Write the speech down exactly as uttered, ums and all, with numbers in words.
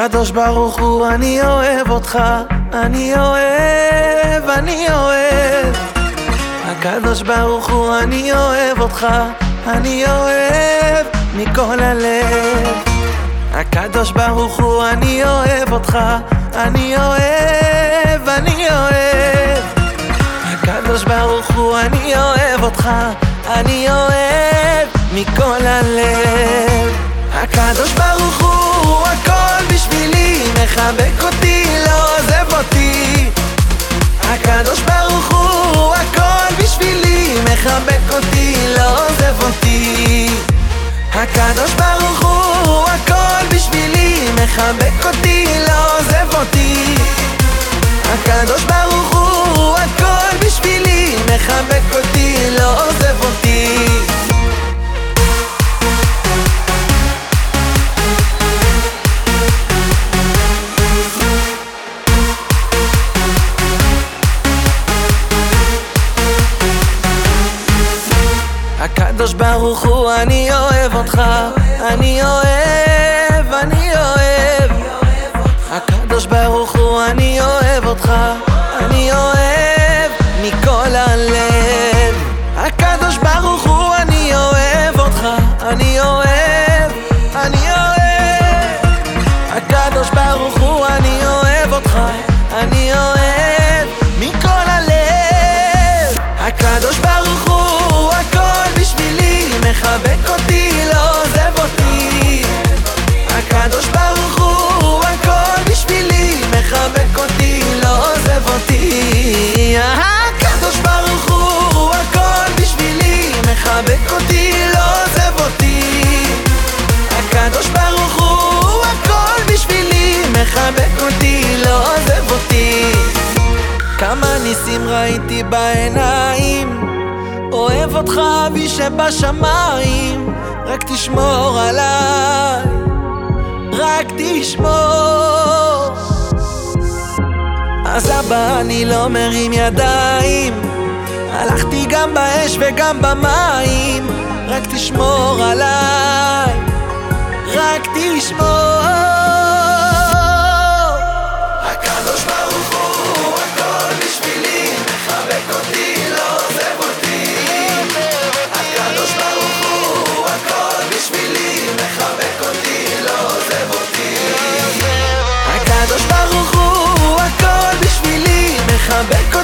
הקדוש ברוך הוא, אני אוהב אותך, אני אוהב, אני אוהב. הקדוש ברוך הוא, אני אוהב אותך, אני אוהב מכל הלב. הקדוש ברוך הוא, אני אוהב אותך, אני אוהב, אני אוהב. הקדוש ברוך הוא, אני אוהב אותך, אני אוהב מכל הלב. הקדוש ברוך הוא הכל בשבילי, מחבק אותי, לא עוזב אותי. הקדוש ברוך הוא הכל בשבילי, מחבק אותי, לא עוזב אותי. הקדוש ברוך הוא הכל בשבילי, מחבק אותי, לא עוזב אותי. הקדוש ברוך הוא הכל בשבילי, מחבק אותי, לא עוזב אותי. הקדוש ברוך הוא, אני אוהב אותך, אני אוהב, אני אוהב. הקדוש ברוך הוא, אני אוהב אותך, אני אוהב מכל הלב. הקדוש ברוך הוא, אני אוהב אותך, אני אוהב, אני אוהב. הקדוש ברוך הוא, אני אוהב אותך, אני אוהב מכל הלב. הקדוש ברוך הוא הכל בשבילי, מחבק אותי, לא עוזב אותי. הקדוש ברוך הוא הכל בשבילי, מחבק אותי, לא עוזב אותי. הקדוש ברוך הוא הכל בשבילי, מחבק אותי, לא עוזב אותי. הקדוש ברוך הוא הכל בשבילי, מחבק אותי, לא עוזב אותי. כמה ניסים ראיתי בעיניים, אוהב אותך אבי שבשמיים, רק תשמור עליי, רק תשמור. אז אבא, אני לא מרים ידיים, הלכתי גם באש וגם במים, רק תשמור עליי, רק תשמור. הקדוש ברוך הוא הכל בשבילי, מחבק אותי, לא עוזב אותי. הקדוש ברוך הוא הכל בשבילי, מחבק אותי, לא עוזב אותי. הקדוש ברוך הוא הכל בשבילי, מחבק